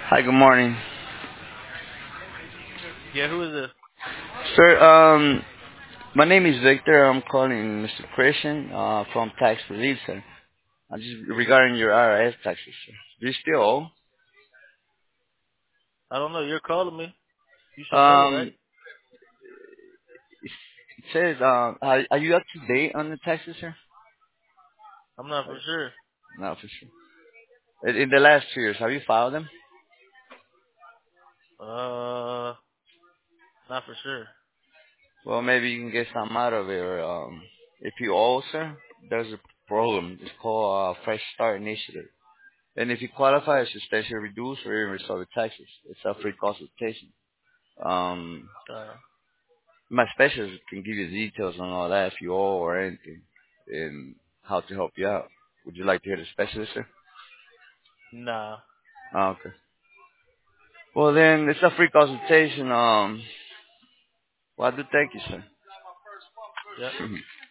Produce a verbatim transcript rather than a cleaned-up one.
Hi, good morning. Yeah, who is this? Sir, um, my name is Victor. I'm calling Mister Christian uh, from Tax Relief, sir. Uh, just regarding your I R S taxes, sir. Do you still owe? I don't know. You're calling me. You should know, right? Um, it says, uh, are, are you up to date on the taxes, sir? I'm not Uh, for sure. No, for sure. In in the last two years, have you filed them? Uh, not for sure. Well, maybe you can get some out of it. Or, um, if you owe, sir, there's a program. It's called uh, Fresh Start Initiative. And if you qualify, it's substantially reduce or even restore the taxes. It's a free consultation. Um, Uh, my specialist can give you details on all that if you owe or anything, and how to help you out. Would you like to hear the specialist, sir? nah. Oh, okay. Well, then it's a free consultation. Um, well, I do thank you, sir. Yep.